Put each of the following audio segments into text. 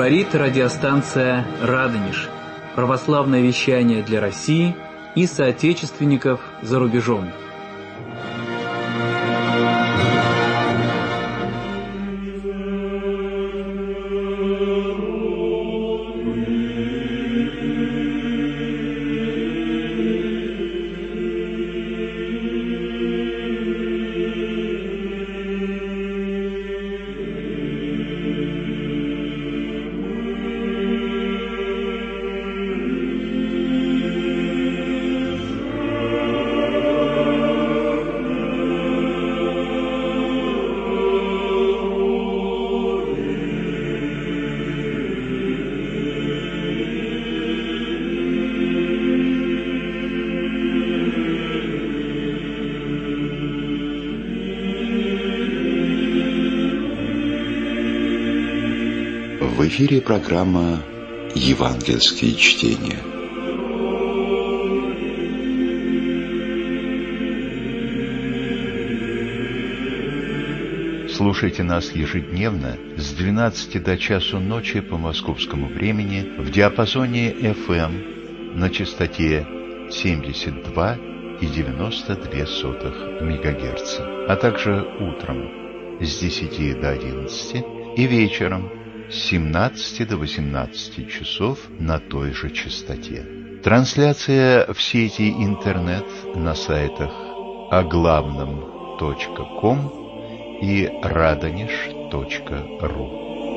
Говорит радиостанция «Радонеж». Православное вещание для России и соотечественников за рубежом. В эфире программа «Евангельские чтения». Слушайте нас ежедневно с 12 до часу ночи по московскому времени в диапазоне FM на частоте 72,92 МГц, а также утром с 10 до 11 и вечером с 17 до 18 часов на той же частоте. Трансляция в сети интернет на сайтах оглавном.ком и radonеж.ру.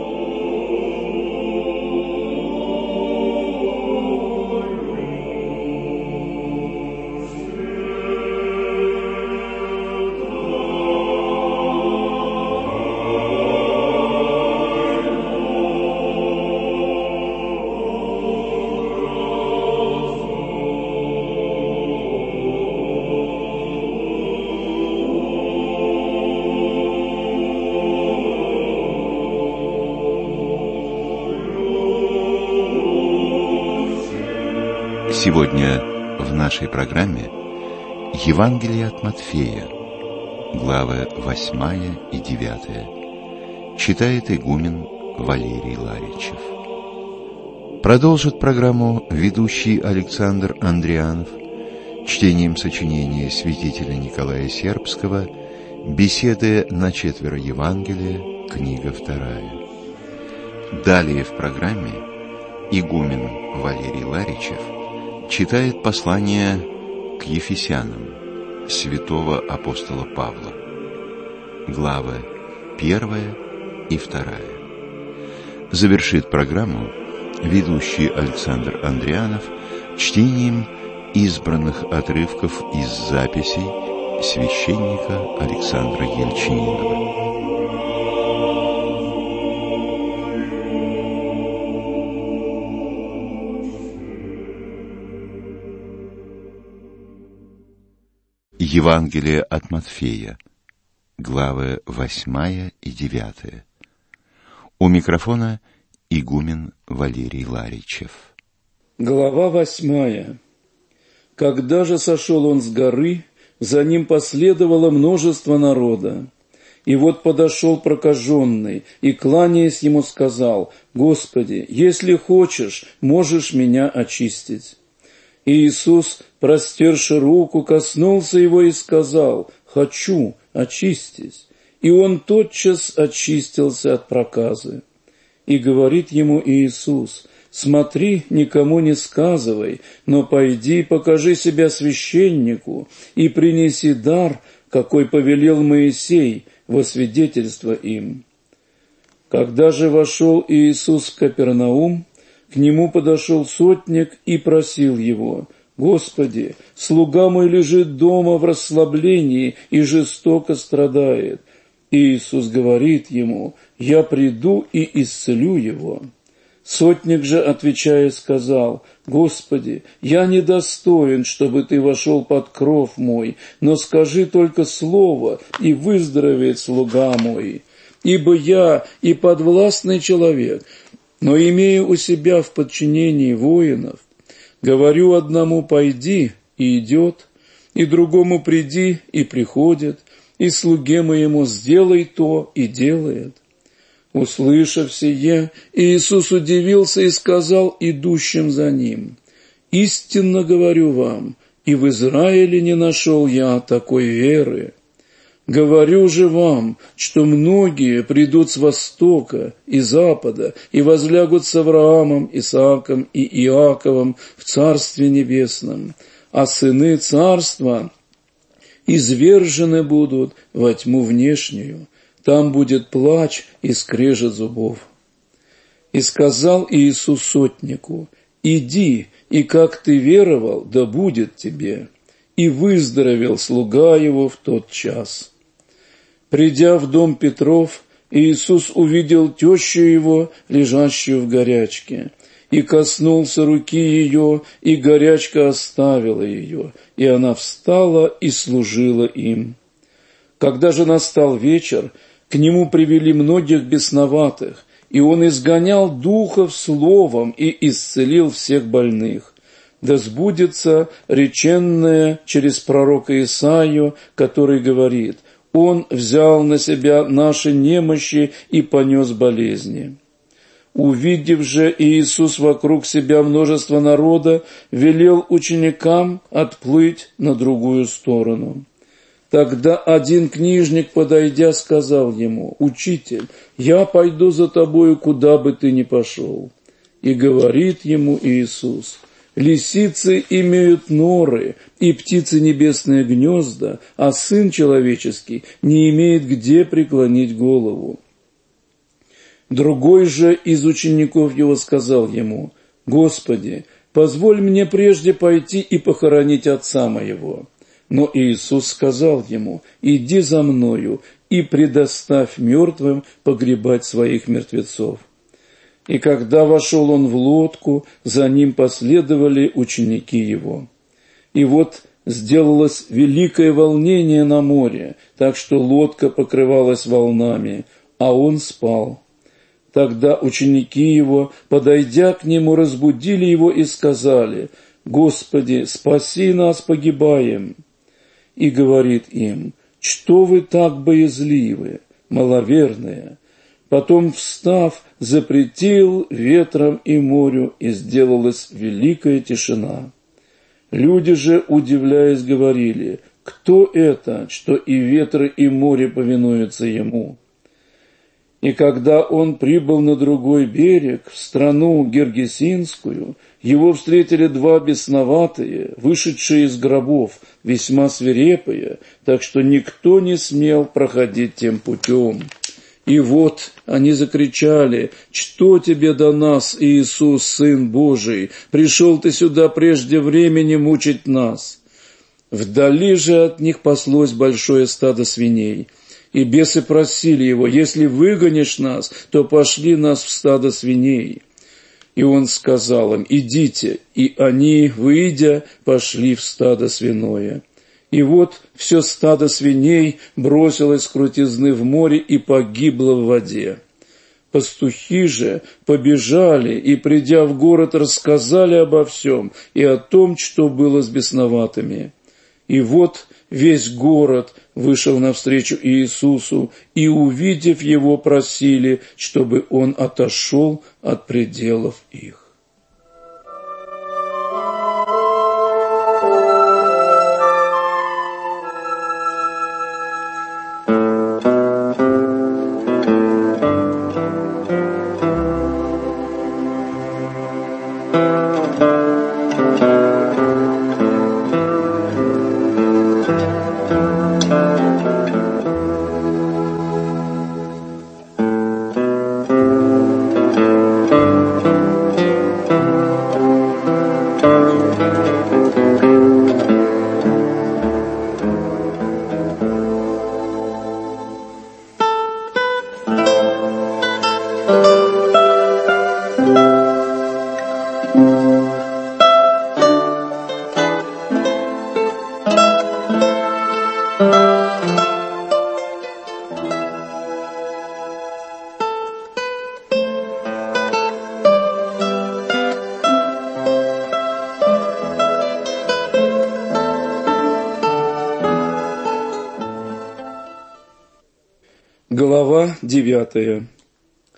Сегодня в нашей программе Евангелие от Матфея, главы 8 и 9, читает игумен Валерий Ларичев. Продолжит программу ведущий Александр Андрианов чтением сочинения святителя Николая Сербского «Беседы на четверо Евангелия», книга 2. Далее в программе игумен Валерий Ларичев читает послание к Ефесянам святого апостола Павла, главы 1 и 2. Завершит программу ведущий Александр Андрианов чтением избранных отрывков из записей священника Александра Ельчининова. Евангелие от Матфея, главы 8 и 9. У микрофона игумен Валерий Ларичев. Глава 8. Когда же сошел он с горы, за ним последовало множество народа. И вот подошел прокаженный, и, кланяясь ему, сказал: «Господи, если хочешь, можешь меня очистить». И Иисус, простерши руку, коснулся его и сказал: «Хочу, очистись». И он тотчас очистился от проказы. И говорит ему Иисус: «Смотри, никому не сказывай, но пойди, покажи себя священнику и принеси дар, какой повелел Моисей, во свидетельство им». Когда же вошел Иисус в Капернаум, к нему подошел сотник и просил его: «Господи, слуга мой лежит дома в расслаблении и жестоко страдает». И Иисус говорит ему: «Я приду и исцелю его». Сотник же, отвечая, сказал: «Господи, я недостоин, чтобы ты вошел под кров мой, но скажи только слово, и выздоровеет слуга мой. Ибо я и подвластный человек, но имею у себя в подчинении воинов. Говорю одному: пойди, и идет, и другому: приди, и приходит, и слуге моему: сделай то, и делает». Услышав сие, Иисус удивился и сказал идущим за ним: «Истинно говорю вам, и в Израиле не нашел я такой веры. Говорю же вам, что многие придут с востока и запада и возлягут с Авраамом, Исааком и Иаковом в Царстве Небесном, а сыны Царства извержены будут во тьму внешнюю, там будет плач и скрежет зубов». И сказал Иисус сотнику: «Иди, и как ты веровал, да будет тебе». И выздоровел слуга его в тот час. Придя в дом Петров, Иисус увидел тещу его, лежащую в горячке, и коснулся руки ее, и горячка оставила ее, и она встала и служила им. Когда же настал вечер, к нему привели многих бесноватых, и он изгонял духов словом и исцелил всех больных. Да сбудется реченное через пророка Исаию, который говорит: «Он взял на себя наши немощи и понес болезни». Увидев же Иисус вокруг себя множество народа, велел ученикам отплыть на другую сторону. Тогда один книжник, подойдя, сказал ему: «Учитель, я пойду за тобою, куда бы ты ни пошел». И говорит ему Иисус: «Лисицы имеют норы, и птицы небесные гнезда, а Сын Человеческий не имеет где преклонить голову». Другой же из учеников его сказал ему: «Господи, позволь мне прежде пойти и похоронить отца моего». Но Иисус сказал ему: «Иди за мною и предоставь мертвым погребать своих мертвецов». И когда вошел он в лодку, за ним последовали ученики его. И вот сделалось великое волнение на море, так что лодка покрывалась волнами, а он спал. Тогда ученики его, подойдя к нему, разбудили его и сказали: «Господи, спаси нас, погибаем!» И говорит им: «Что вы так боязливы, маловерные?» Потом, встав, запретил ветрам и морю, и сделалась великая тишина. Люди же, удивляясь, говорили: «Кто это, что и ветры, и море повинуются ему?» И когда он прибыл на другой берег, в страну Гергесинскую, его встретили два бесноватые, вышедшие из гробов, весьма свирепые, так что никто не смел проходить тем путем. И вот они закричали: «Что тебе до нас, Иисус, Сын Божий? Пришел ты сюда прежде времени мучить нас». Вдали же от них паслось большое стадо свиней. И бесы просили его: «Если выгонишь нас, то пошли нас в стадо свиней». И он сказал им: «Идите». И они, выйдя, пошли в стадо свиное. И вот все стадо свиней бросилось с крутизны в море и погибло в воде. Пастухи же побежали и, придя в город, рассказали обо всем и о том, что было с бесноватыми. И вот весь город вышел навстречу Иисусу, и, увидев его, просили, чтобы он отошел от пределов их. Глава 9.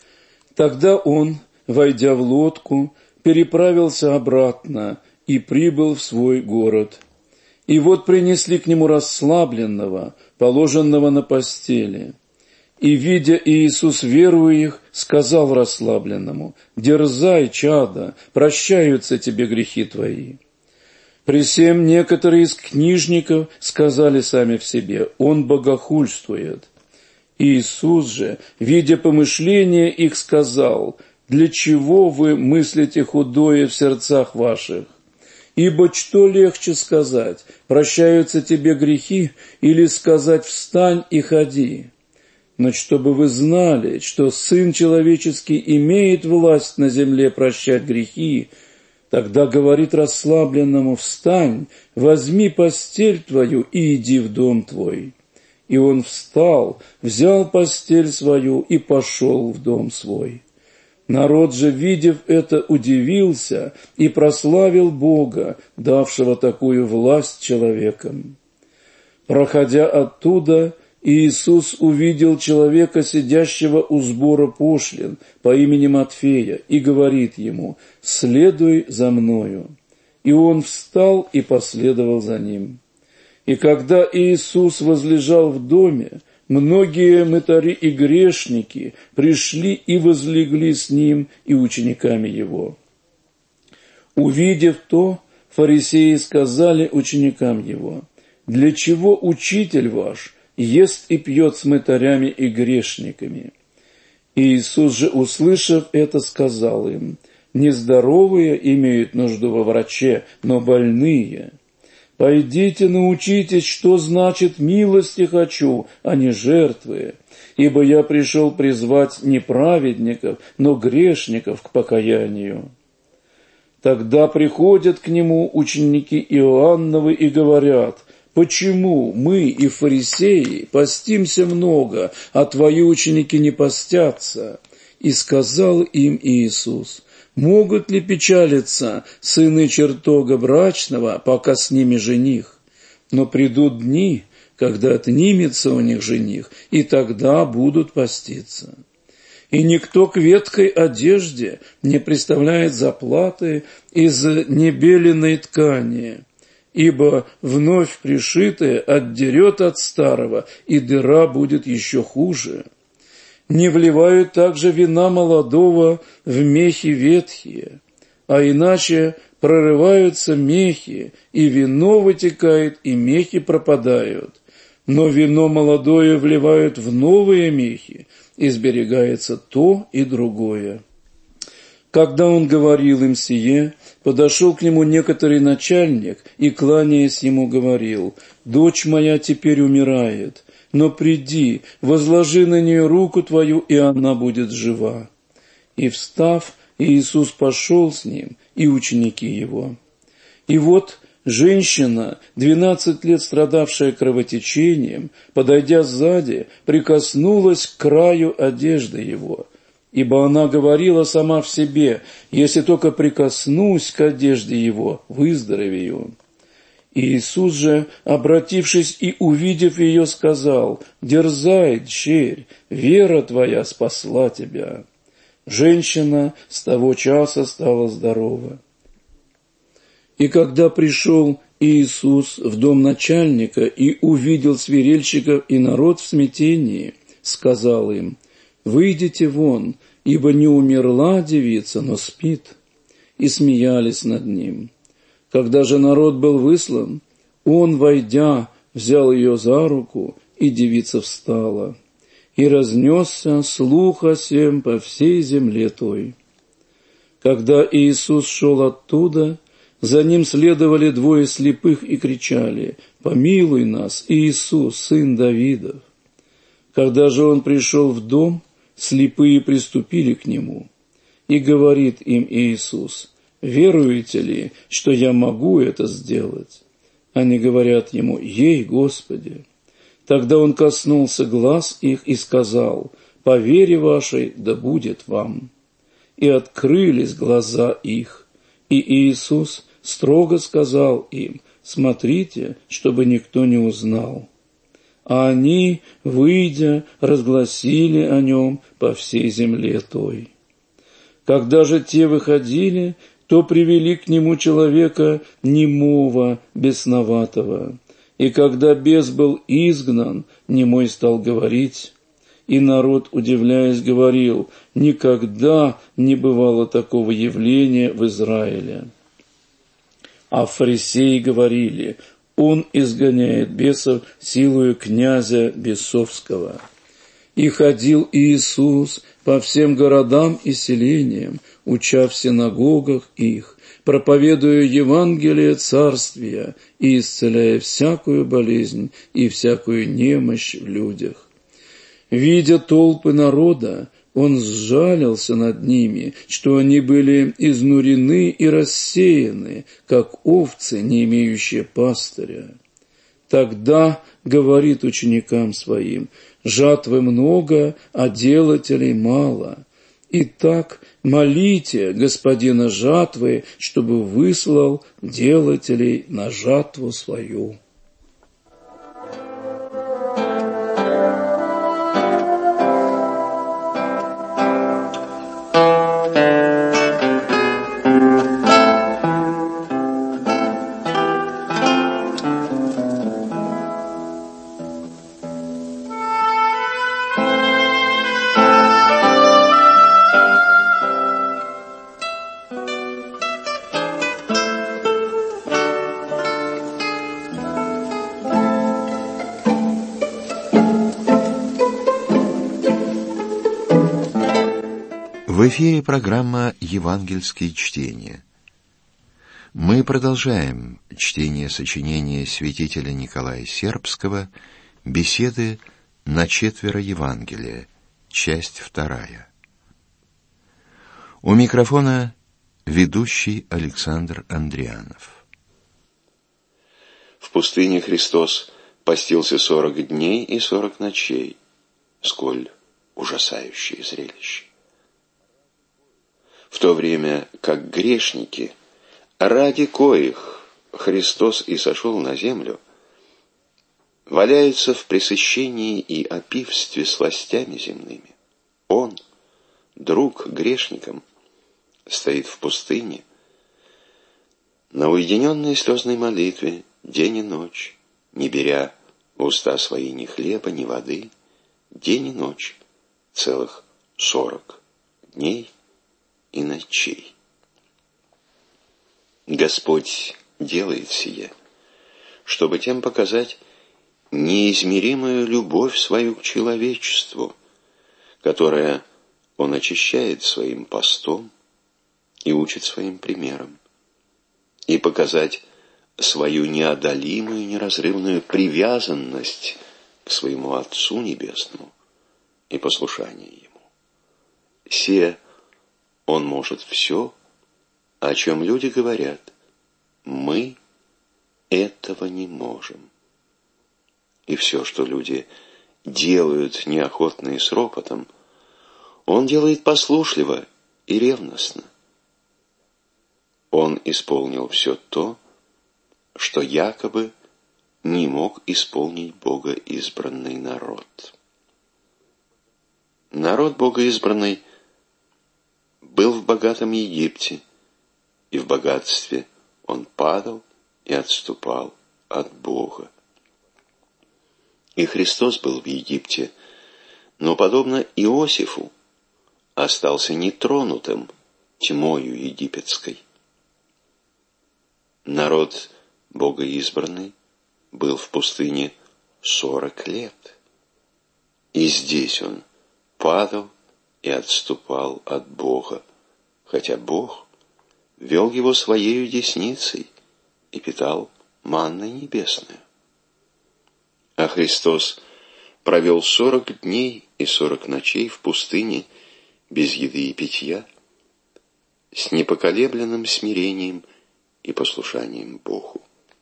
Тогда он, войдя в лодку, переправился обратно и прибыл в свой город. И вот принесли к нему расслабленного, положенного на постели. И, видя Иисус верующих, сказал расслабленному: «Дерзай, чадо, прощаются тебе грехи твои». Присем некоторые из книжников сказали сами в себе: «Он богохульствует». Иисус же, видя помышления их, сказал: «Для чего вы мыслите худое в сердцах ваших? Ибо что легче сказать: прощаются тебе грехи, или сказать: встань и ходи? Но чтобы вы знали, что Сын Человеческий имеет власть на земле прощать грехи, тогда говорит расслабленному: встань, возьми постель твою и иди в дом твой». И он встал, взял постель свою и пошел в дом свой. Народ же, видев это, удивился и прославил Бога, давшего такую власть человекам. Проходя оттуда, Иисус увидел человека, сидящего у сбора пошлин, по имени Матфея, и говорит ему: «Следуй за мною». И он встал и последовал за ним. И когда Иисус возлежал в доме, многие мытари и грешники пришли и возлегли с ним и учениками его. Увидев то, фарисеи сказали ученикам его: «Для чего учитель ваш ест и пьет с мытарями и грешниками?» Иисус же, услышав это, сказал им: «Нездоровые имеют нужду во враче, но больные. Пойдите, научитесь, что значит милости хочу, а не жертвы, ибо я пришел призвать не праведников, но грешников к покаянию». Тогда приходят к нему ученики Иоанновы и говорят: «Почему мы и фарисеи постимся много, а твои ученики не постятся?» И сказал им Иисус: «Могут ли печалиться сыны чертога брачного, пока с ними жених? Но придут дни, когда отнимется у них жених, и тогда будут поститься. И никто к ветхой одежде не приставляет заплаты из небеленной ткани, ибо вновь пришитое отдерет от старого, и дыра будет еще хуже. Не вливают также вина молодого в мехи ветхие, а иначе прорываются мехи, и вино вытекает, и мехи пропадают. Но вино молодое вливают в новые мехи, и сберегается то и другое». Когда он говорил им сие, подошел к нему некоторый начальник и, кланяясь ему, говорил: «Дочь моя теперь умирает, но приди, возложи на нее руку твою, и она будет жива». И, встав, Иисус пошел с ним, и ученики его. И вот женщина, 12 лет страдавшая кровотечением, подойдя сзади, прикоснулась к краю одежды его, ибо она говорила сама в себе: «Если только прикоснусь к одежде его, выздоровею». Иисус же, обратившись и увидев ее, сказал: «Дерзай, дщерь, вера твоя спасла тебя». Женщина с того часа стала здорова. И когда пришел Иисус в дом начальника и увидел свирельщиков и народ в смятении, сказал им: «Выйдите вон, ибо не умерла девица, но спит». И смеялись над ним. Когда же народ был выслан, он, войдя, взял ее за руку, и девица встала. И разнесся слух о сем по всей земле той. Когда Иисус шел оттуда, за ним следовали двое слепых и кричали: «Помилуй нас, Иисус, сын Давидов». Когда же он пришел в дом, слепые приступили к нему. И говорит им Иисус: «Веруете ли, что я могу это сделать?» Они говорят ему: «Ей, Господи». Тогда он коснулся глаз их и сказал: «По вере вашей да будет вам». И открылись глаза их. И Иисус строго сказал им: «Смотрите, чтобы никто не узнал». А они, выйдя, разгласили о нем по всей земле той. Когда же те выходили, то привели к нему человека немого, бесноватого. И когда бес был изгнан, немой стал говорить, и народ, удивляясь, говорил: никогда не бывало такого явления в Израиле. А фарисеи говорили: он изгоняет бесов силою князя бесовского. И ходил Иисус по всем городам и селениям, уча в синагогах их, проповедуя Евангелие Царствия и исцеляя всякую болезнь и всякую немощь в людях. Видя толпы народа, он сжалился над ними, что они были изнурены и рассеяны, как овцы, не имеющие пастыря. Тогда говорит ученикам своим: жатвы много, а делателей мало. Итак, молите Господина жатвы, чтобы выслал делателей на жатву свою. В эфире программа «Евангельские чтения». Мы продолжаем чтение сочинения святителя Николая Сербского «Беседы на четверо Евангелия», часть 2. У микрофона ведущий Александр Андрианов. В пустыне Христос постился 40 дней и 40 ночей. Сколь ужасающее зрелище! В то время как грешники, ради коих Христос и сошел на землю, валяются в пресыщении и опивстве сластями земными, Он, друг грешникам, стоит в пустыне, на уединенной слезной молитве день и ночь, не беря в уста свои ни хлеба, ни воды, день и ночь, целых 40 дней и ночей. Господь делает сие, чтобы тем показать неизмеримую любовь свою к человечеству, которое Он очищает своим постом и учит своим примером, и показать свою неодолимую, неразрывную привязанность к своему Отцу Небесному и послушание Ему. Сие Он может все, о чем люди говорят: мы этого не можем. И все, что люди делают неохотно и с ропотом, Он делает послушливо и ревностно. Он исполнил все то, что якобы не мог исполнить богоизбранный народ. Народ богоизбранный был в богатом Египте, и в богатстве он падал и отступал от Бога. И Христос был в Египте, но, подобно Иосифу, остался нетронутым тьмою египетской. Народ богоизбранный был в пустыне 40 лет, и здесь он падал и отступал от Бога, хотя Бог вел его своею десницей и питал манной небесную. А Христос провел 40 дней и 40 ночей в пустыне без еды и питья, с непоколебленным смирением и послушанием Богу.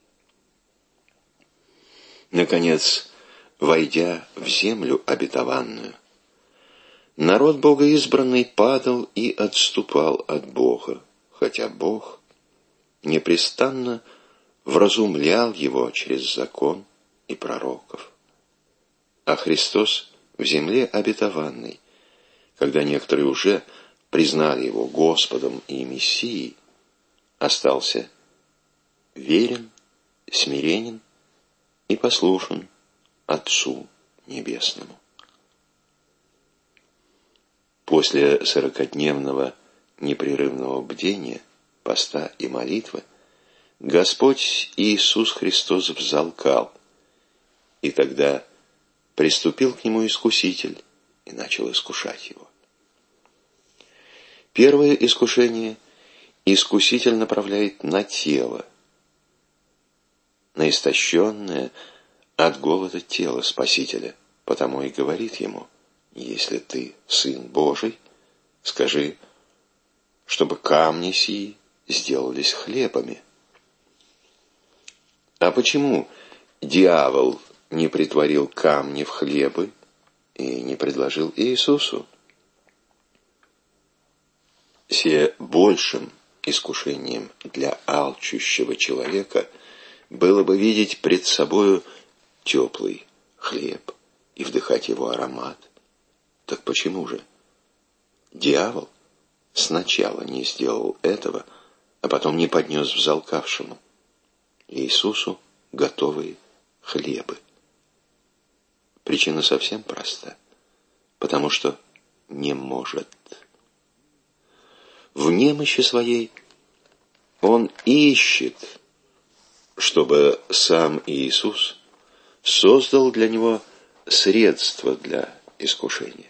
Наконец, войдя в землю обетованную, народ богоизбранный падал и отступал от Бога, хотя Бог непрестанно вразумлял его через закон и пророков. А Христос в земле обетованной, когда некоторые уже признали его Господом и Мессией, остался верен, смиренен и послушен Отцу Небесному. После 40-дневного непрерывного бдения, поста и молитвы Господь Иисус Христос взалкал, и тогда приступил к Нему искуситель и начал искушать Его. Первое искушение искуситель направляет на тело, на истощенное от голода тело Спасителя, потому и говорит ему: «Если ты Сын Божий, скажи, чтобы камни сии сделались хлебами». А почему дьявол не претворил камни в хлебы и не предложил Иисусу? Се большим искушением для алчущего человека было бы видеть пред собою теплый хлеб и вдыхать его аромат. Так почему же дьявол сначала не сделал этого, а потом не поднес взалкавшему Иисусу готовые хлебы? Причина совсем проста. Потому что не может. В немощи своей он ищет, чтобы сам Иисус создал для него средства для искушения.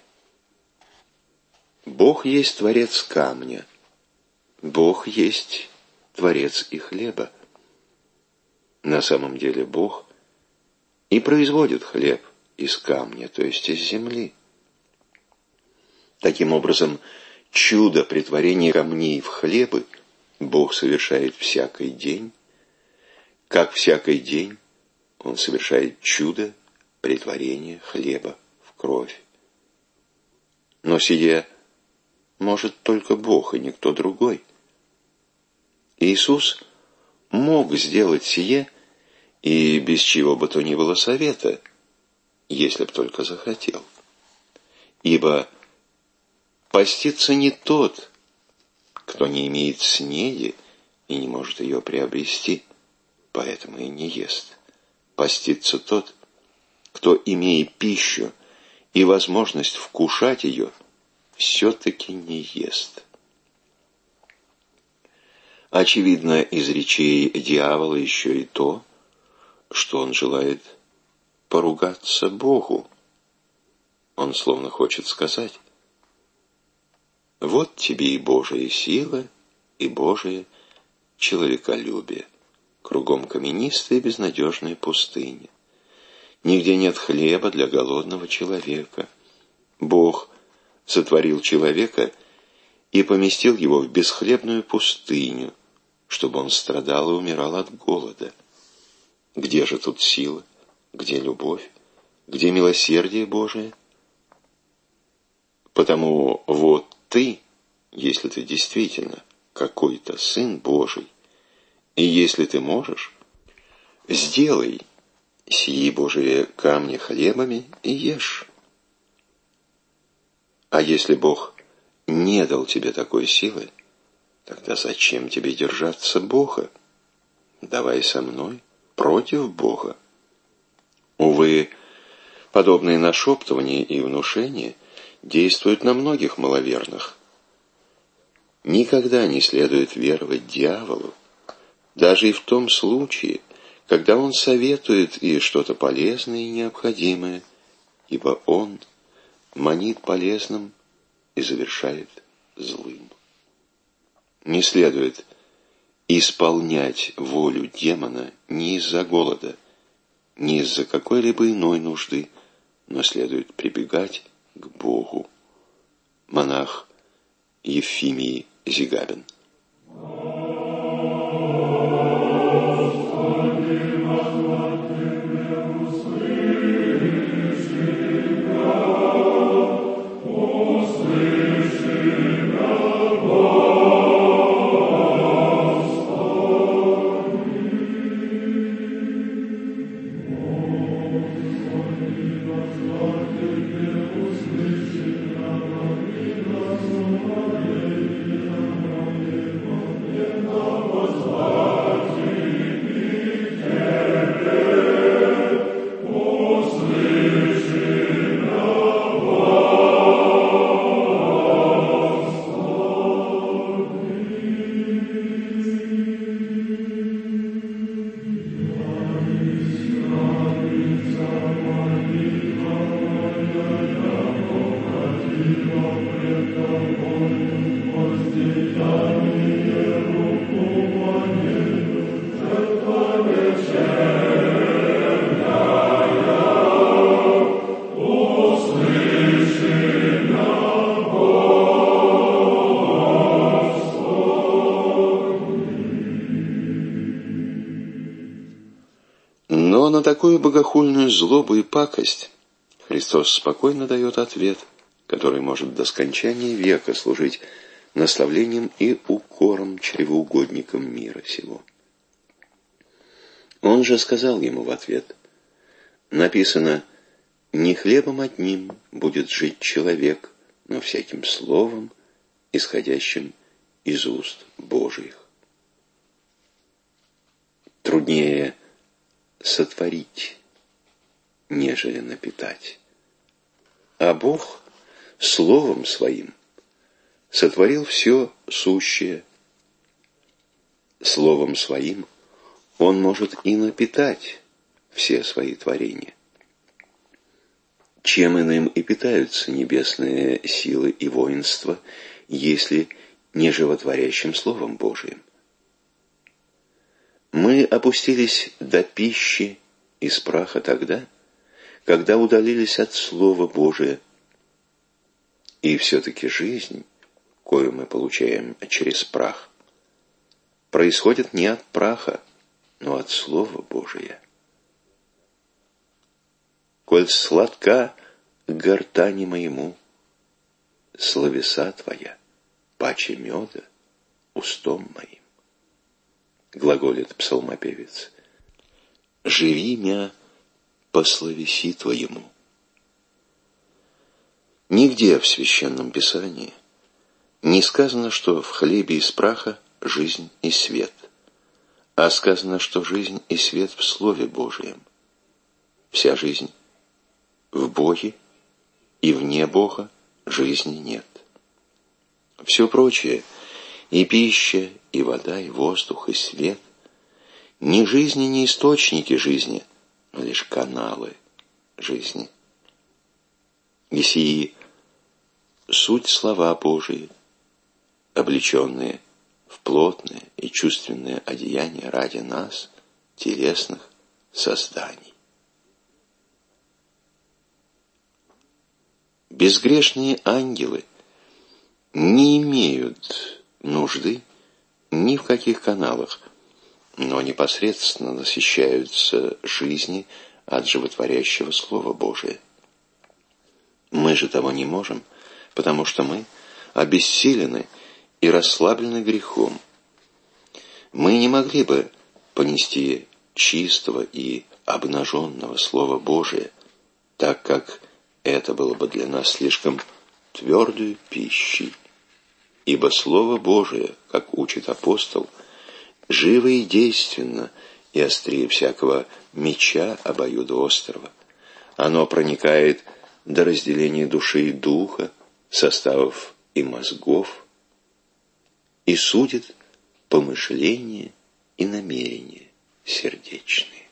Бог есть творец камня. Бог есть творец и хлеба. На самом деле Бог и производит хлеб из камня, то есть из земли. Таким образом, чудо претворения камней в хлебы Бог совершает всякий день, как всякий день Он совершает чудо претворения хлеба в кровь. Но сие может только Бог и никто другой. Иисус мог сделать сие и без чего бы то ни было совета, если б только захотел. Ибо постится не тот, кто не имеет снеди и не может ее приобрести, поэтому и не ест. Постится тот, кто, имея пищу и возможность вкушать ее, все-таки не ест. Очевидно из речей дьявола еще и то, что он желает поругаться Богу. Он словно хочет сказать: вот тебе и Божия сила, и Божие человеколюбие. Кругом каменистая и безнадежная пустыня. Нигде нет хлеба для голодного человека. Бог сотворил человека и поместил его в бесхлебную пустыню, чтобы он страдал и умирал от голода. Где же тут сила? Где любовь? Где милосердие Божие? Потому вот ты, если ты действительно какой-то Сын Божий, и если ты можешь, сделай сии Божие камни хлебами и ешь. А если Бог не дал тебе такой силы, тогда зачем тебе держаться Бога? Давай со мной против Бога. Увы, подобные нашептывания и внушения действуют на многих маловерных. Никогда не следует веровать дьяволу, даже и в том случае, когда он советует и что-то полезное и необходимое, ибо он манит полезным и завершает злым. Не следует исполнять волю демона ни из-за голода, ни из-за какой-либо иной нужды, но следует прибегать к Богу. Монах Ефимий Зигабин. Amen. Но на такую богохульную злобу и пакость Христос спокойно дает ответ, который может до скончания века служить наставлением и укором чревоугодникам мира сего. Он же сказал ему в ответ: написано: «Не хлебом одним будет жить человек, но всяким словом, исходящим из уст Божиих». Труднее сотворить, нежели напитать. А Бог Словом Своим сотворил все сущее. Словом Своим Он может и напитать все свои творения. Чем иным и питаются небесные силы и воинства, если не животворящим Словом Божиим? Мы опустились до пищи из праха тогда, когда удалились от Слова Божия. И все-таки жизнь, кою мы получаем через прах, происходит не от праха, но от Слова Божия. «Коль сладка гортани моему, словеса Твоя, паче меда устом моим», глаголит псалмопевец. «Живи мя по словеси Твоему». Нигде в Священном Писании не сказано, что в хлебе из праха жизнь и свет, а сказано, что жизнь и свет в Слове Божием. Вся жизнь в Боге, и вне Бога жизни нет. Все прочее, и пища, и вода, и воздух, и свет, ни жизни, ни источники жизни, но лишь каналы жизни. И сии суть слова Божии, облеченные в плотное и чувственное одеяние ради нас, телесных созданий. Безгрешные ангелы не имеют нужды ни в каких каналах, но непосредственно насыщаются жизни от животворящего Слова Божия. Мы же того не можем, потому что мы обессилены и расслаблены грехом. Мы не могли бы понести чистого и обнаженного Слова Божия, так как это было бы для нас слишком твердой пищей. Ибо Слово Божие, как учит апостол, живо и действенно, и острее всякого меча обоюдоострого. Оно проникает до разделения души и духа, составов и мозгов, и судит помышления и намерения сердечные.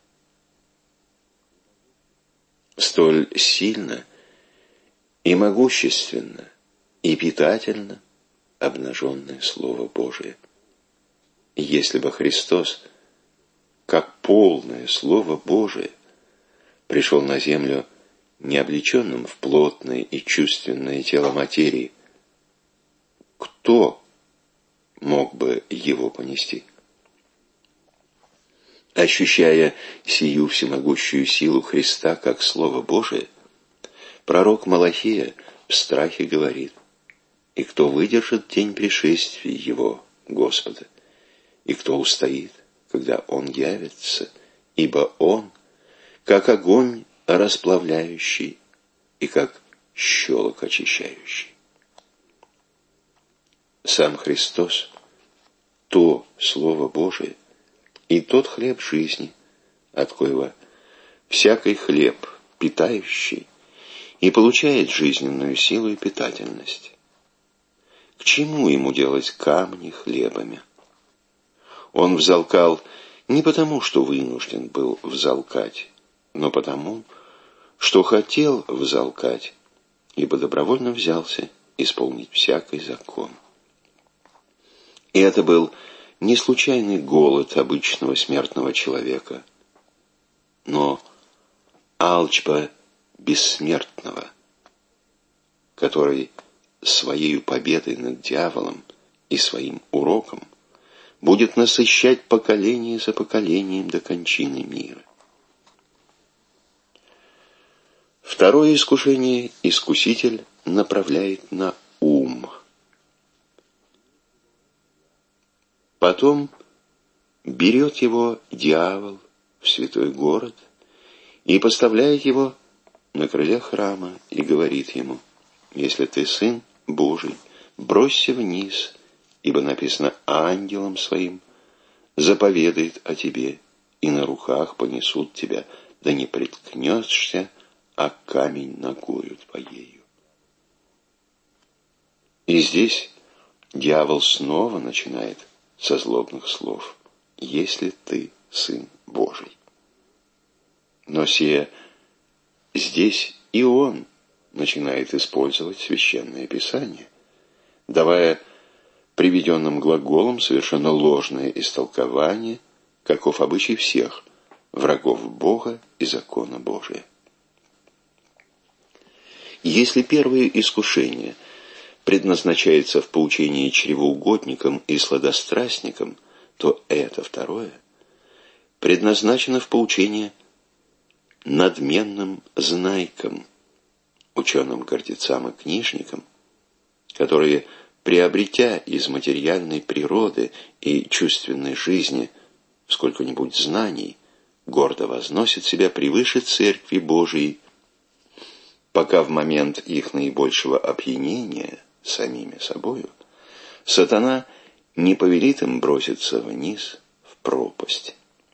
Столь сильно и могущественно и питательно обнаженное Слово Божие. Если бы Христос, как полное Слово Божие, пришел на землю не облеченным в плотное и чувственное тело материи, кто мог бы его понести? Ощущая сию всемогущую силу Христа как Слово Божие, пророк Малахия в страхе говорит: «И кто выдержит день пришествия Его, Господа, и кто устоит, когда Он явится, ибо Он, как огонь расплавляющий и как щелок очищающий». Сам Христос – то Слово Божие и тот хлеб жизни, от коего всякий хлеб, питающий, и получает жизненную силу и питательность. К чему ему делать камни хлебами? Он взалкал не потому, что вынужден был взалкать, но потому, что хотел взалкать, ибо добровольно взялся исполнить всякий закон. И это был не случайный голод обычного смертного человека, но алчба бессмертного, который своей победой над дьяволом и своим уроком будет насыщать поколение за поколением до кончины мира. Второе искушение искуситель направляет на ум. Потом берет его дьявол в святой город и поставляет его на крыле храма и говорит ему: «Если ты сын Божий, бросься вниз, ибо написано: ангелом своим заповедает о тебе, и на руках понесут тебя, да не приткнешься, а камень ногою твоею». И здесь дьявол снова начинает со злобных слов: «Если ты сын Божий». Но здесь и он начинает использовать Священное Писание, давая приведенным глаголам совершенно ложное истолкование, каков обычай всех врагов Бога и закона Божия. Если первое искушение предназначается в поучении чревоугодникам и сладострастникам, то это второе предназначено в поучение надменным знайкам, ученым-гордецам и книжникам, которые, приобретя из материальной природы и чувственной жизни сколько-нибудь знаний, гордо возносят себя превыше Церкви Божией, пока в момент их наибольшего опьянения самими собою сатана не повелит им броситься вниз в пропасть.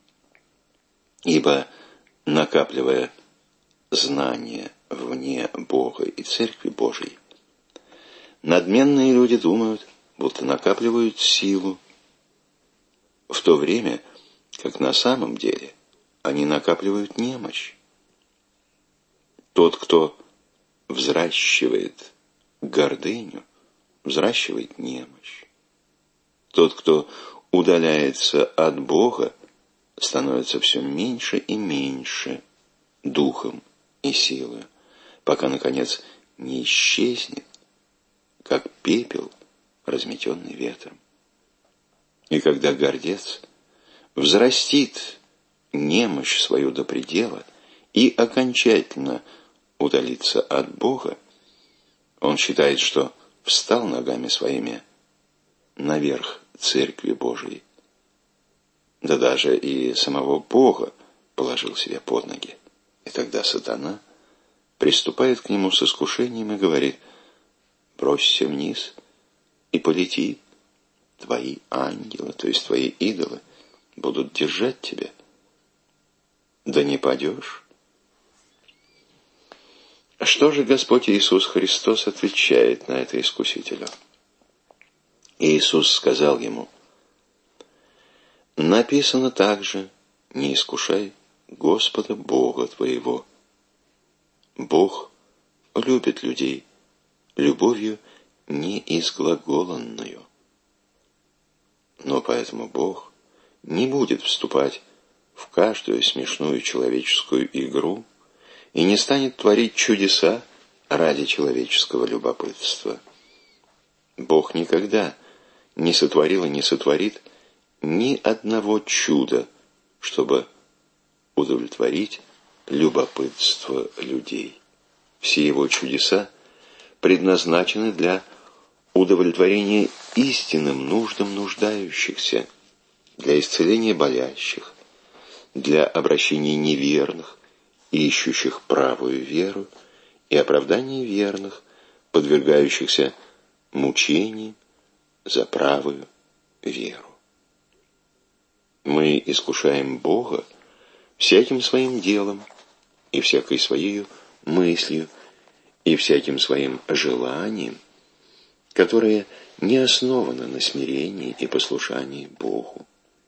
Ибо, накапливая знания вне Бога и Церкви Божией, надменные люди думают, будто накапливают силу, в то время как на самом деле они накапливают немощь. Тот, кто взращивает гордыню, взращивает немощь. Тот, кто удаляется от Бога, становится все меньше и меньше духом и силой, пока, наконец, не исчезнет, как пепел, разметенный ветром. И когда гордец взрастит немощь свою до предела и окончательно удалится от Бога, он считает, что встал ногами своими наверх Церкви Божией, да даже и самого Бога положил себе под ноги. И тогда сатана приступает к нему с искушением и говорит: «Бросься вниз и полети, твои ангелы, то есть твои идолы, будут держать тебя. Да не падешь». Что же Господь Иисус Христос отвечает на это искусителю? Иисус сказал ему: «Написано также: не искушай Господа Бога твоего». Бог любит людей любовью неизглаголанную. Но поэтому Бог не будет вступать в каждую смешную человеческую игру и не станет творить чудеса ради человеческого любопытства. Бог никогда не сотворил и не сотворит ни одного чуда, чтобы удовлетворить любопытство людей. Все его чудеса предназначены для удовлетворения истинным нуждам нуждающихся, для исцеления болящих, для обращения неверных, ищущих правую веру, и оправдания верных, подвергающихся мучениям за правую веру. Мы искушаем Бога всяким своим делом и всякой своей мыслью и всяким своим желанием, которое не основано на смирении и послушании Богу.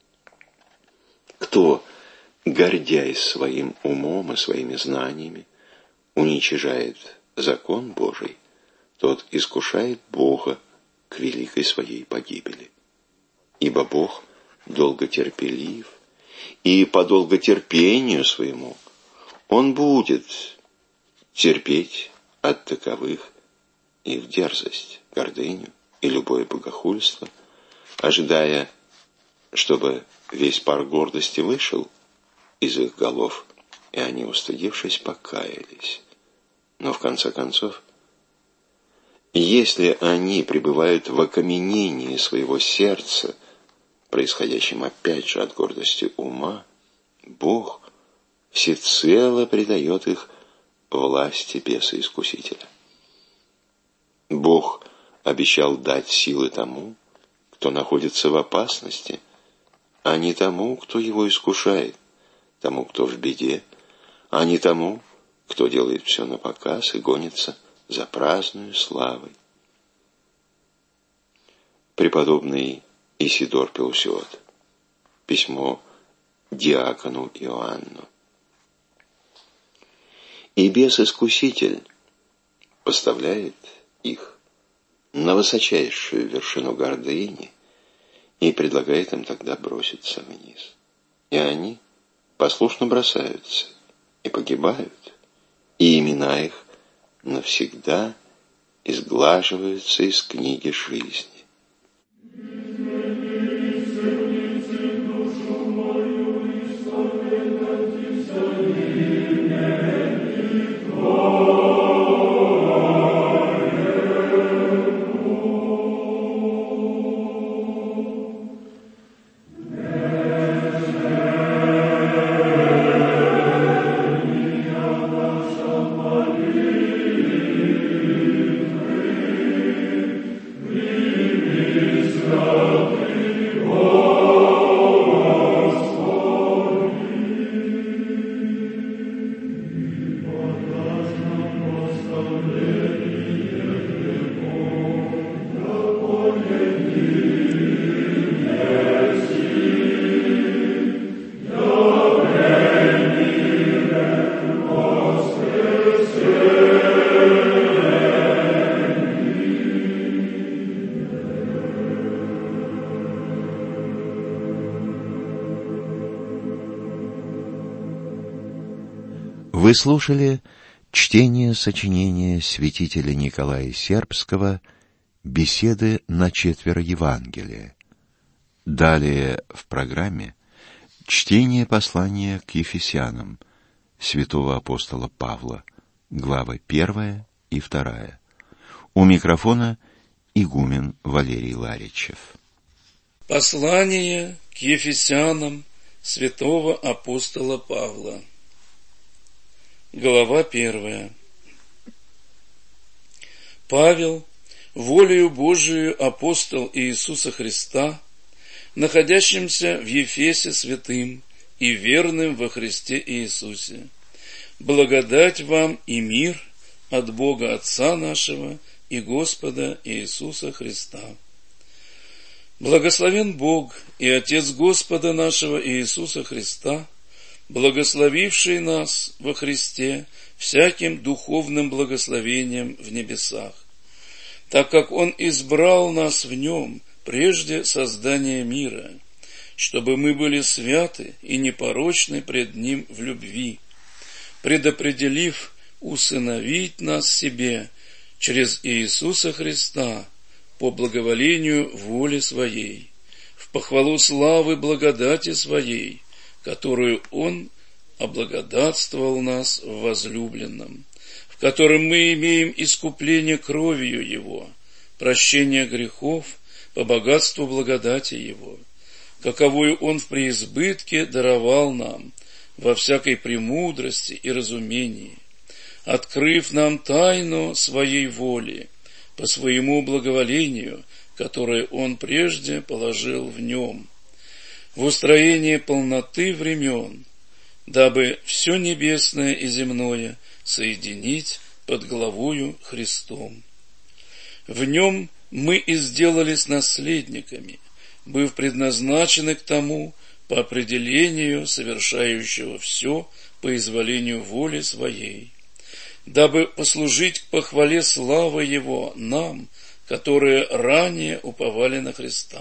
Кто, гордясь своим умом и своими знаниями, уничижает закон Божий, тот искушает Бога к великой своей погибели. Ибо Бог долготерпелив, и по долготерпению своему Он будет терпеть от таковых их дерзость, гордыню и любое богохульство, ожидая, чтобы весь пар гордости вышел из их голов, и они, устыдившись, покаялись. Но в конце концов, если они пребывают в окаменении своего сердца, происходящем опять же от гордости ума, Бог всецело предает их власти беса-искусителя. Бог обещал дать силы тому, кто находится в опасности, а не тому, кто его искушает, тому, кто в беде, а не тому, кто делает все напоказ и гонится за праздную славой. Преподобный Исидор Пеусиот. Письмо диакону Иоанну. И бес-искуситель поставляет их на высочайшую вершину гордыни и предлагает им тогда броситься вниз. И они послушно бросаются и погибают, и имена их навсегда изглаживаются из книги жизни. Вы слушали чтение сочинения святителя Николая Сербского «Беседы на четверо Евангелия». Далее в программе чтение послания к Ефесянам святого апостола Павла, главы 1 и 2. У микрофона игумен Валерий Ларичев. Послание к Ефесянам святого апостола Павла. Глава 1. Павел, волею Божию апостол Иисуса Христа, находящимся в Ефесе святым и верным во Христе Иисусе, благодать вам и мир от Бога Отца нашего и Господа Иисуса Христа. Благословен Бог и Отец Господа нашего Иисуса Христа, благословивший нас во Христе всяким духовным благословением в небесах, так как Он избрал нас в Нем прежде создания мира, чтобы мы были святы и непорочны пред Ним в любви, предопределив усыновить нас себе через Иисуса Христа по благоволению воли Своей, в похвалу славы благодати Своей, которую Он облагодатствовал нас в возлюбленном, в котором мы имеем искупление кровью Его, прощение грехов по богатству благодати Его, каковую Он в преизбытке даровал нам во всякой премудрости и разумении, открыв нам тайну Своей воли по Своему благоволению, которое Он прежде положил в Нем, в устроении полноты времен, дабы все небесное и земное соединить под главою Христом. В Нем мы и сделались наследниками, быв предназначены к тому по определению совершающего все по изволению воли Своей, дабы послужить к похвале славы Его нам, которые ранее уповали на Христа.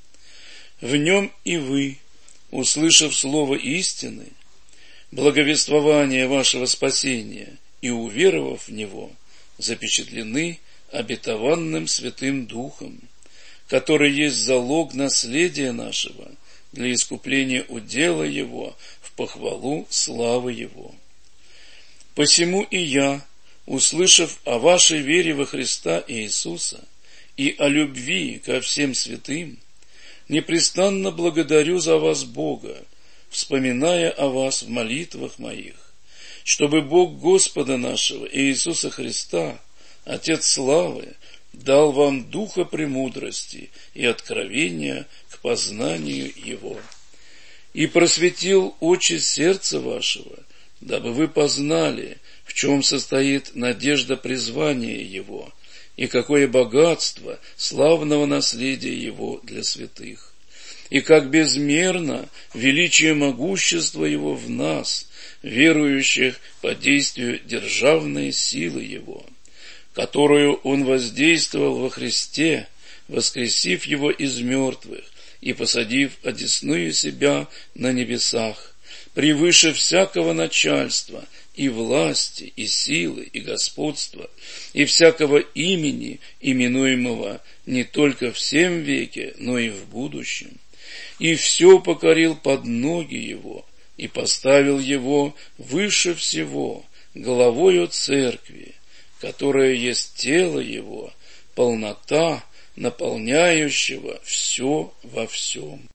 В Нем и вы, услышав слово истины, благовествование вашего спасения и уверовав в Него, запечатлены обетованным Святым Духом, который есть залог наследия нашего для искупления удела Его в похвалу славы Его. Посему и я, услышав о вашей вере во Христа Иисуса и о любви ко всем святым, непрестанно благодарю за вас Бога, вспоминая о вас в молитвах моих, чтобы Бог Господа нашего Иисуса Христа, Отец славы, дал вам духа премудрости и откровения к познанию Его, и просветил очи сердца вашего, дабы вы познали, в чем состоит надежда призвания Его, и какое богатство славного наследия Его для святых, и как безмерно величие могущества Его в нас, верующих по действию державной силы Его, которую Он воздействовал во Христе, воскресив Его из мертвых и посадив одесную себя на небесах, превыше всякого начальства и власти, и силы, и господства, и всякого имени, именуемого не только в сем веке, но и в будущем. И все покорил под ноги Его, и поставил Его выше всего, главою церкви, которая есть тело Его, полнота, наполняющего все во всем.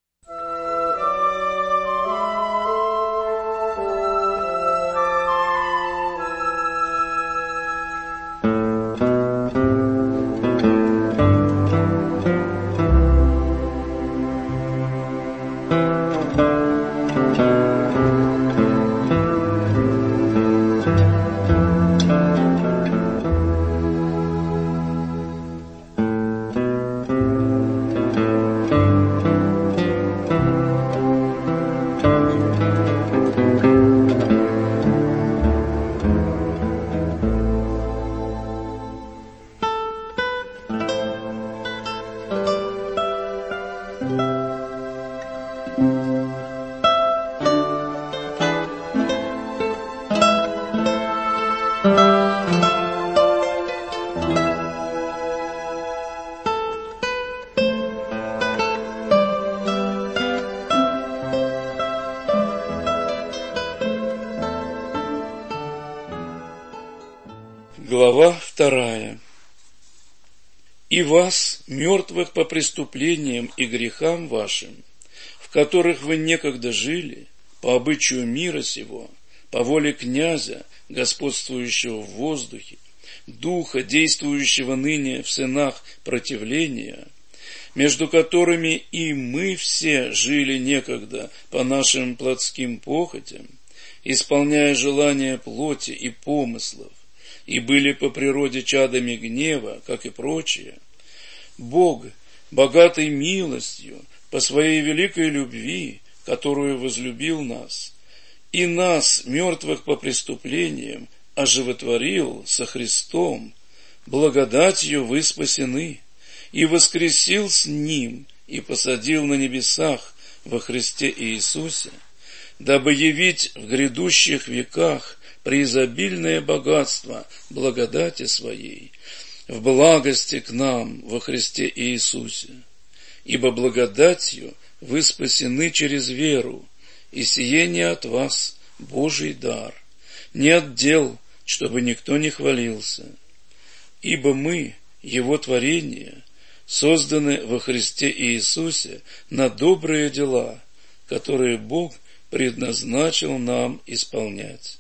Глава 2. «И вас, мертвых по преступлениям и грехам вашим, в которых вы некогда жили, по обычаю мира сего, по воле князя, господствующего в воздухе, духа, действующего ныне в сынах противления, между которыми и мы все жили некогда по нашим плотским похотям, исполняя желания плоти и помыслов, и были по природе чадами гнева, как и прочие, Бог, богатый милостью, по своей великой любви, которую возлюбил нас, и нас, мертвых по преступлениям, оживотворил со Христом, благодатью вы спасены, и воскресил с Ним, и посадил на небесах во Христе Иисусе, дабы явить в грядущих веках преизобильное богатство благодати Своей в благости к нам во Христе Иисусе. Ибо благодатью вы спасены через веру, и сие не от вас Божий дар, не от дел, чтобы никто не хвалился. Ибо мы, Его творение, созданы во Христе Иисусе на добрые дела, которые Бог предназначил нам исполнять.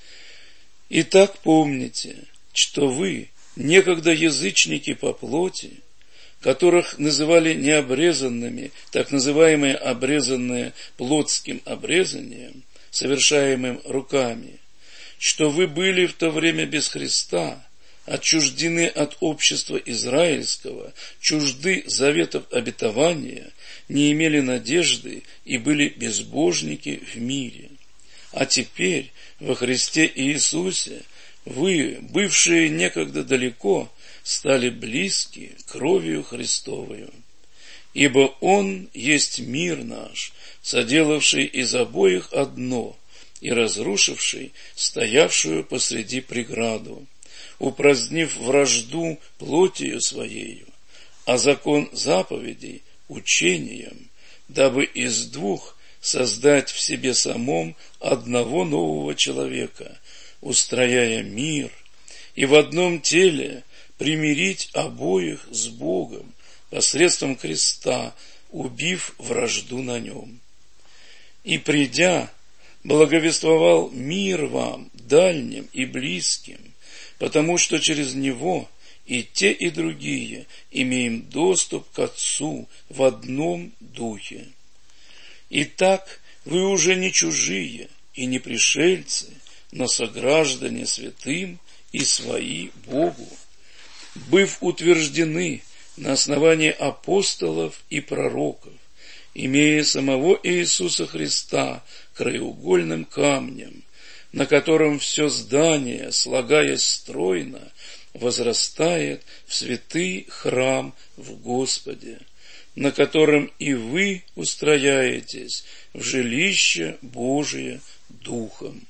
Итак, помните, что вы, некогда язычники по плоти, которых называли необрезанными, так называемые обрезанные плотским обрезанием, совершаемым руками, что вы были в то время без Христа, отчуждены от общества израильского, чужды заветов обетования, не имели надежды и были безбожники в мире. А теперь во Христе Иисусе вы, бывшие некогда далеко, стали близки кровью Христовою. Ибо Он есть мир наш, соделавший из обоих одно и разрушивший стоявшую посреди преграду, упразднив вражду плотью Своею, а закон заповедей учением, дабы из двух создать в себе самом одного нового человека, устрояя мир, и в одном теле примирить обоих с Богом посредством креста, убив вражду на нем. И придя, благовествовал мир вам, дальним и близким, потому что через него и те, и другие имеем доступ к Отцу в одном духе. Итак, вы уже не чужие и не пришельцы, но сограждане святым и свои Богу, быв утверждены на основании апостолов и пророков, имея самого Иисуса Христа краеугольным камнем, на котором все здание, слагаясь стройно, возрастает в святый храм в Господе, на котором и вы устрояетесь в жилище Божие Духом.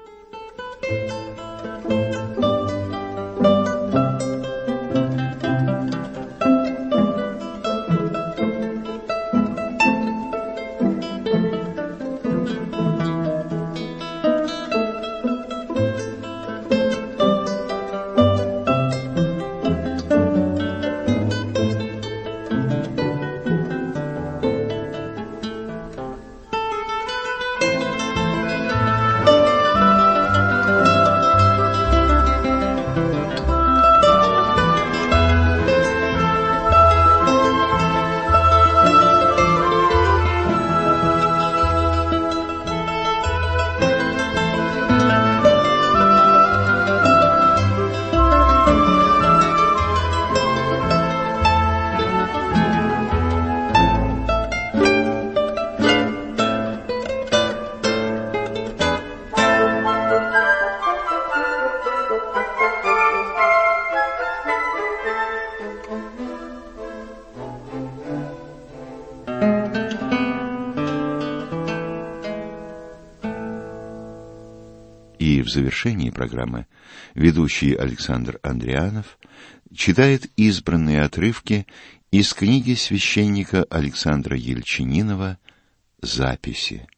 И в завершении программы ведущий Александр Андрианов читает избранные отрывки из книги священника Александра Ельчининова «Записи».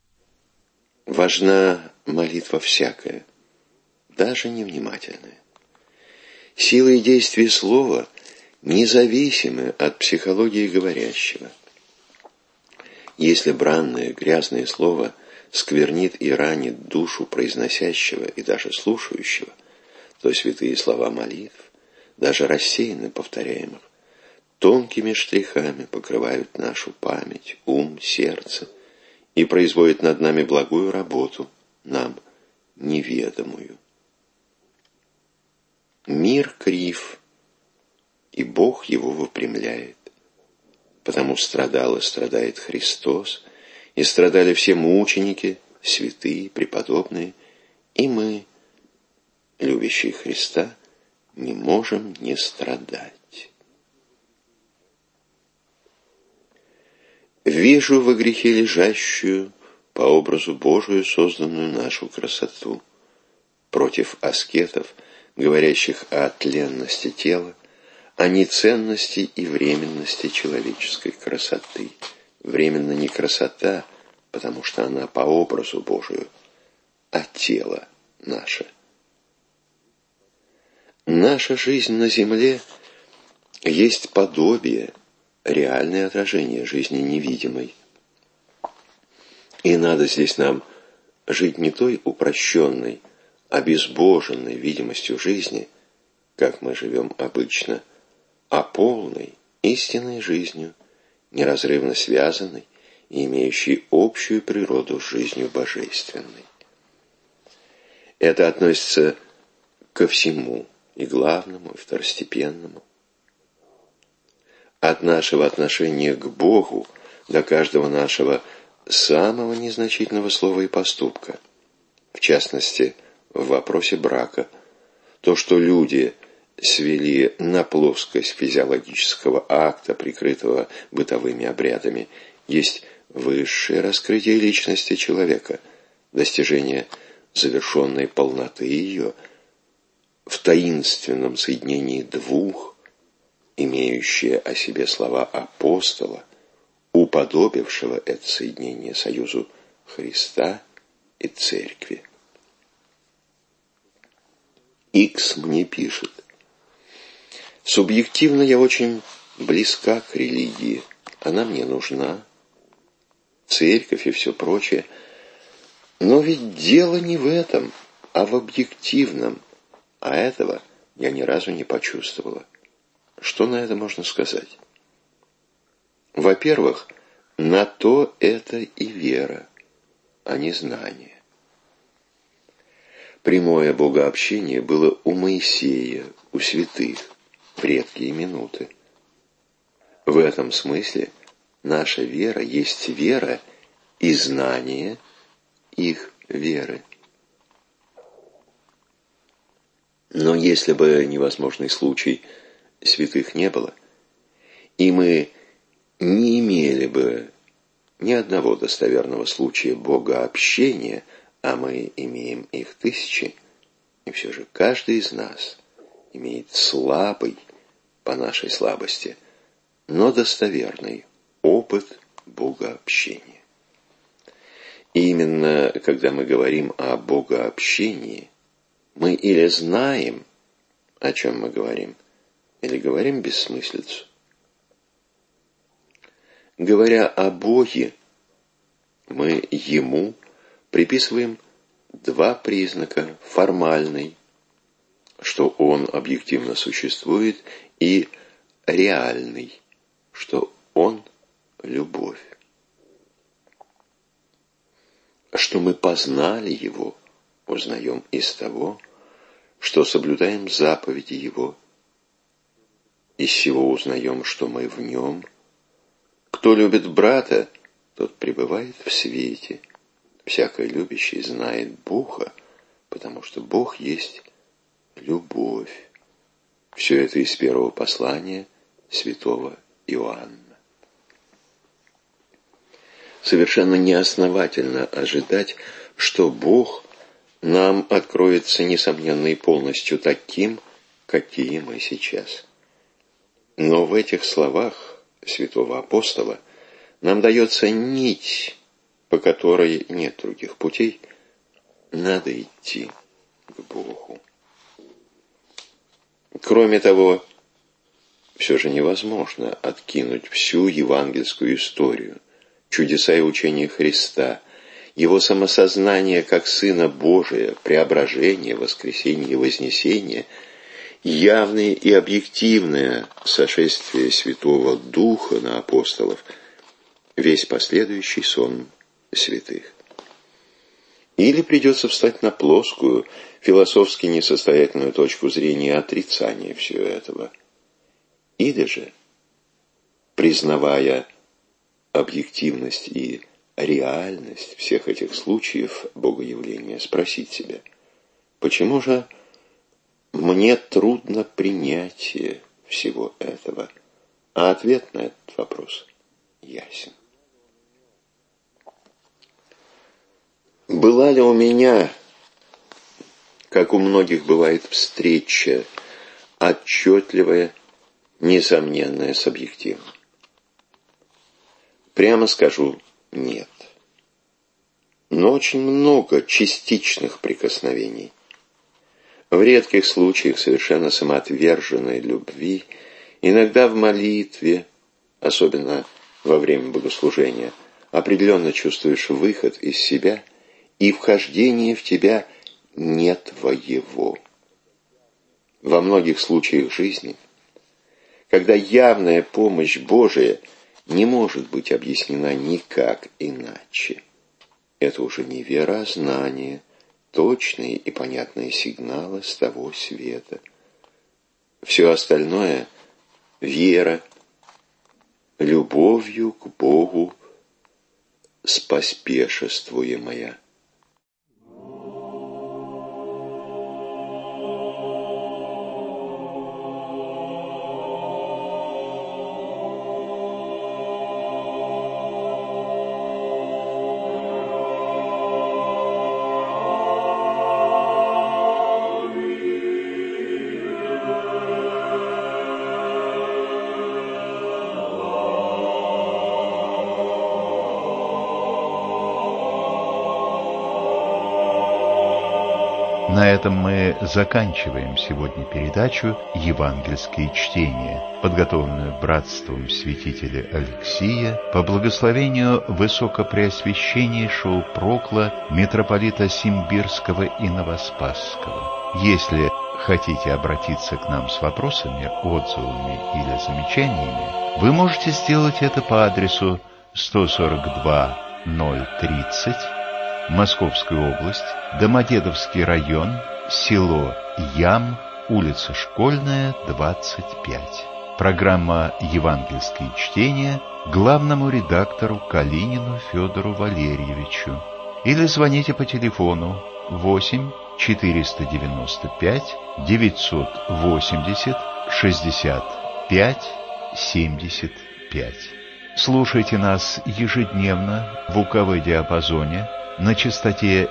Важна молитва всякая, даже невнимательная. Сила и действие слова независимы от психологии говорящего. Если бранное, грязное слово сквернит и ранит душу произносящего и даже слушающего, то святые слова молитв, даже рассеянно повторяемых, тонкими штрихами покрывают нашу память, ум, сердце и производят над нами благую работу, нам неведомую. Мир крив, и Бог его выпрямляет. Потому страдал и страдает Христос, и страдали все мученики, святые, преподобные, и мы, любящие Христа, не можем не страдать. Вижу во грехе лежащую, по образу Божию созданную нашу красоту, против аскетов, говорящих о тленности тела, о неценности и временности человеческой красоты. Временно не красота, потому что она по образу Божию, а тело наше. Наша жизнь на земле есть подобие, реальное отражение жизни невидимой. И надо здесь нам жить не той упрощенной, обезбоженной видимостью жизни, как мы живем обычно, а полной, истинной жизнью, неразрывно связанной и имеющей общую природу с жизнью божественной. Это относится ко всему, и главному, и второстепенному. От нашего отношения к Богу до каждого нашего самого незначительного слова и поступка, в частности, в вопросе брака, то, что люди свели на плоскость физиологического акта, прикрытого бытовыми обрядами, есть высшее раскрытие личности человека, достижение завершенной полноты ее в таинственном соединении двух, имеющие о себе слова апостола, уподобившего это соединение союзу Христа и Церкви. Икс мне пишет: субъективно я очень близка к религии. Она мне нужна, церковь и все прочее. Но ведь дело не в этом, а в объективном. А этого я ни разу не почувствовала. Что на это можно сказать? Во-первых, на то это и вера, а не знание. Прямое богообщение было у Моисея, у святых, в редкие минуты. В этом смысле наша вера есть вера и знание их веры. Но если бы невозможный случай святых не было, и мы не имели бы ни одного достоверного случая богообщения, а мы имеем их тысячи, и все же каждый из нас имеет слабый, по нашей слабости, но достоверный опыт богообщения. И именно когда мы говорим о богообщении, мы или знаем, о чем мы говорим, или говорим бессмыслицу. Говоря о Боге, мы Ему приписываем два признака: формальный, что Он объективно существует, и реальный, что Он – любовь. Что мы познали Его, узнаем из того, что соблюдаем заповеди Его, из сего узнаем, что мы в Нем. Кто любит брата, тот пребывает в свете. Всякий любящий знает Бога, потому что Бог есть любовь. Все это из первого послания святого Иоанна. Совершенно неосновательно ожидать, что Бог нам откроется несомненно и полностью таким, какие мы сейчас. Но в этих словах святого апостола нам дается нить, по которой нет других путей. Надо идти к Богу. Кроме того, все же невозможно откинуть всю евангельскую историю, чудеса и учения Христа, Его самосознание как Сына Божия, преображение, воскресение и вознесение, явное и объективное сошествие Святого Духа на апостолов, весь последующий сон святых. Или придется встать на плоскую, философски несостоятельную точку зрения отрицания всего этого. Или же, признавая объективность и реальность всех этих случаев богоявления, спросить себя: почему же мне трудно принятие всего этого? А ответ на этот вопрос ясен. Была ли у меня, как у многих бывает, встреча отчетливая, несомненная с объективом? Прямо скажу, нет. Но очень много частичных прикосновений. В редких случаях совершенно самоотверженной любви, иногда в молитве, особенно во время богослужения, определенно чувствуешь выход из себя и вхождение в тебя не твоего. Во многих случаях жизни, когда явная помощь Божия не может быть объяснена никак иначе, это уже не вера, а знание, точные и понятные сигналы с того света. Все остальное – вера, любовью к Богу споспешествуемая. На этом мы заканчиваем сегодня передачу «Евангельские чтения», подготовленную братством святителя Алексия по благословению высокопреосвященнейшего прокла митрополита Симбирского и Новоспасского. Если хотите обратиться к нам с вопросами, отзывами или замечаниями, вы можете сделать это по адресу 142-030, Московская область, Домодедовский район, село Ям, улица Школьная, 25. Программа «Евангельские чтения» главному редактору Калинину Федору Валерьевичу. Или звоните по телефону 8 495 980 65 75. Слушайте нас ежедневно в УКВ-диапазоне на частоте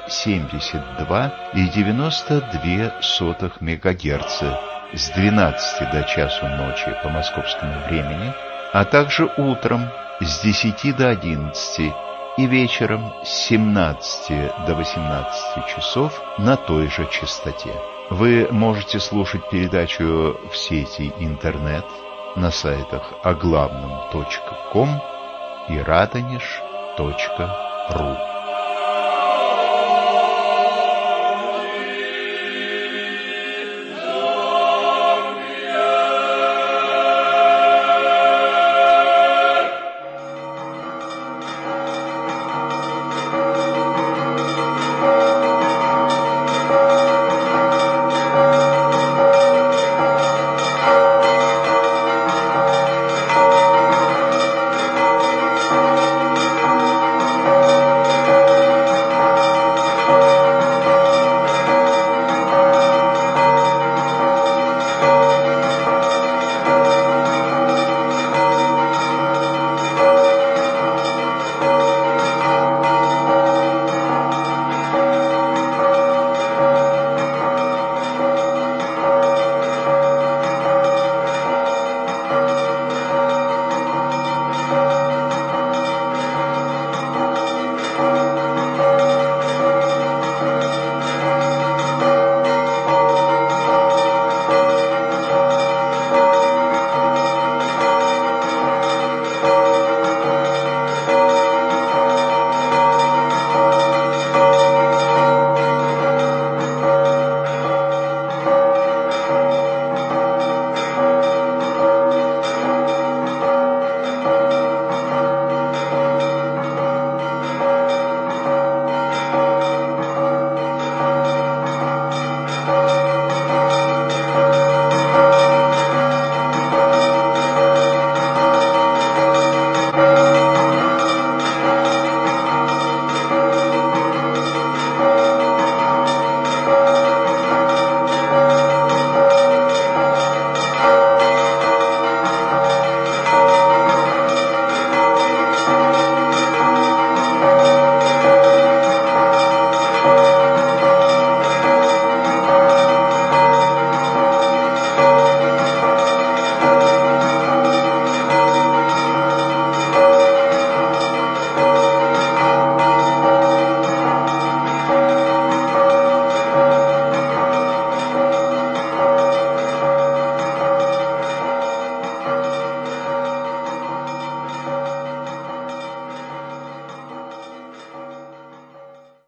72,92 МГц с 12 до часу ночи по московскому времени, а также утром с 10 до 11 и вечером с 17 до 18 часов на той же частоте. Вы можете слушать передачу в сети интернет на сайтах оглавном.ком и радонеж.ру.